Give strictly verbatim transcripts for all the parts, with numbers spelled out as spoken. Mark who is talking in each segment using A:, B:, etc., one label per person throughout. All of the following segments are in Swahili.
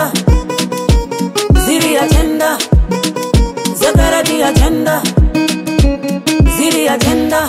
A: agenda, ziri agenda, security agenda, ziri agenda.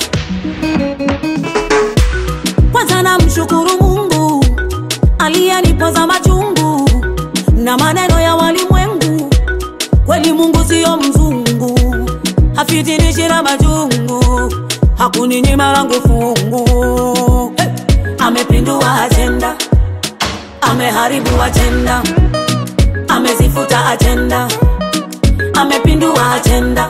A: Kwanza namshukuru Mungu aliyenipoza machungu na maneno ya walimwengu. Kweli Mungu sio mzungu, hafitinishi na majungu, hakuninyima langu fungu. Hey! Amepindua agenda, ameharibu agenda, amezifuta agenda, amepindua agenda.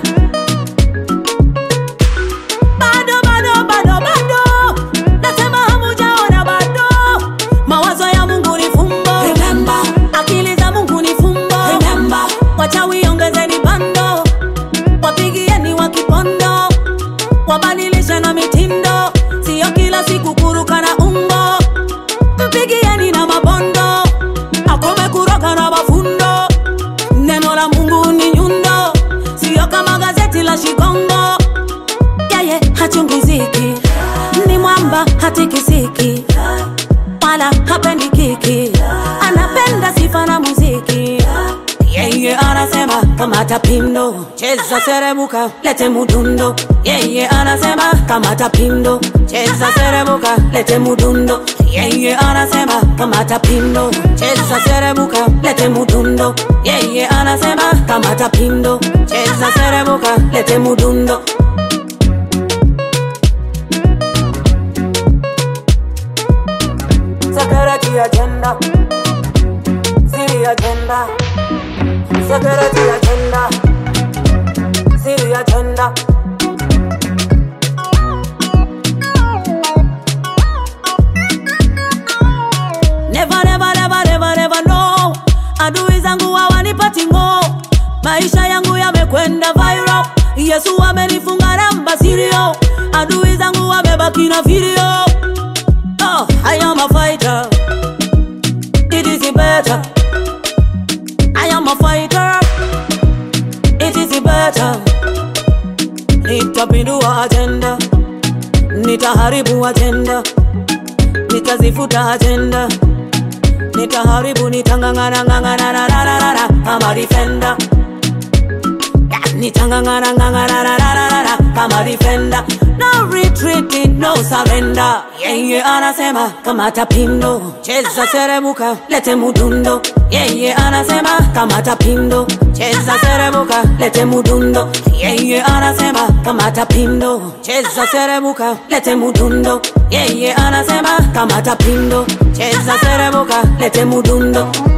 A: Bado bado bado bado, nasema hamujaona bado. Mawazo ya Mungu ni fumbo, remember. Akili za Mungu ni fumbo, remember. Wachawi ongezeni bando, wapigieni wa kipondo, wabadilisha na mitindo, sio kila siku kuruka na umbo. Mpigieni na mabondo, akome kuroka na mafundo. Neno la Mungu ni nyundo, sio kama gazeti la Shikongo. Yeye hachungiziki, ni mwamba hatikisiki, wala hapendi kiki, anapenda sifa na muziki. Yeye anasema kamata pindo, cheza serebuka, lete mudundo. Yeye anasema kamata pindo, cheza serebuka, lete mudundo. Yeye anasema kamata pindo, cheza serebuka, lete mudundo. Yeye anasema kamata pindo, cheza serebuka, lete mudundo. Security agenda, ziri agenda, security agenda, ziri agenda. Never never never never never no, adui zangu hawanipati ngo. Maisha yangu yamekwenda viral, Yesu amenifunga namba sirio. Adui zangu wamebaki na video. Oh, I am a fighter, it is better. I am a fighter, it is better. Nitapindua agenda, nitaharibu agenda, nitazifuta agenda, nitaharibu, nitangangana ngangana na na na na. I'm a defender, nitangangana ngangana na na na na. I'm a defender, no retreating, no surrender. Yeye anasema kamata pindo, cheza serebuka, lete mudundo. Yeye anasema kamata pindo, cheza serebuka, lete mudundo. Yeye anasema kamata pindo, cheza serebuka, lete mudundo. Yeye anasema kamata pindo, cheza serebuka, lete mudundo.